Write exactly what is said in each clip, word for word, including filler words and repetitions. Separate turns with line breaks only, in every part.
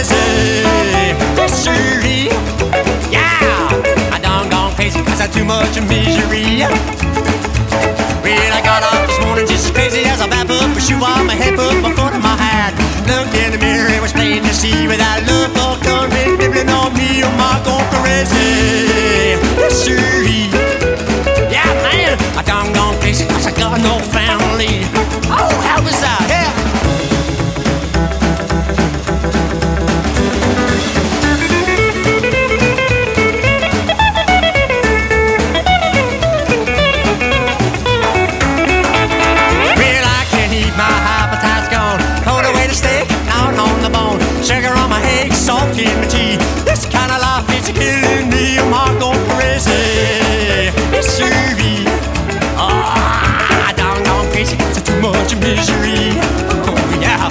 crazy. Misery. Yeah, I done gone crazy cause I too much misery. Well, I got up this morning just as crazy as a bad book. My shoe on my head, put my foot in my hat. Looked in the mirror, it was plain to see. With that look all done, been nibbling on me. Oh my, go crazy. Misery. Yeah, man, I done gone crazy cause I got no family. Oh, how was that? Yeah. Sugar on my egg, salt in my tea. This kind of life is killing me. I'm all going crazy. Misery. Oh, I done gone crazy. It's too much misery. Oh, yeah.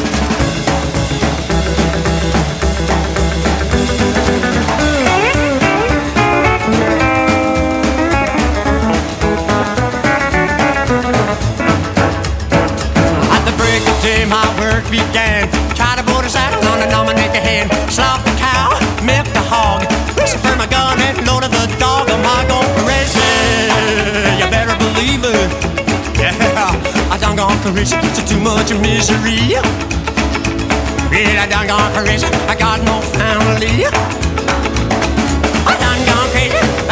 At the break of day, my work began. Try to board a saddle on and nominate the hand. Slop the cow, milk the hog. Listen for my gun and load of the dog. Am I going crazy? You better believe it. Yeah, I done gone crazy. It's too much misery. Yeah, I done gone crazy. I got no family. I done gone crazy.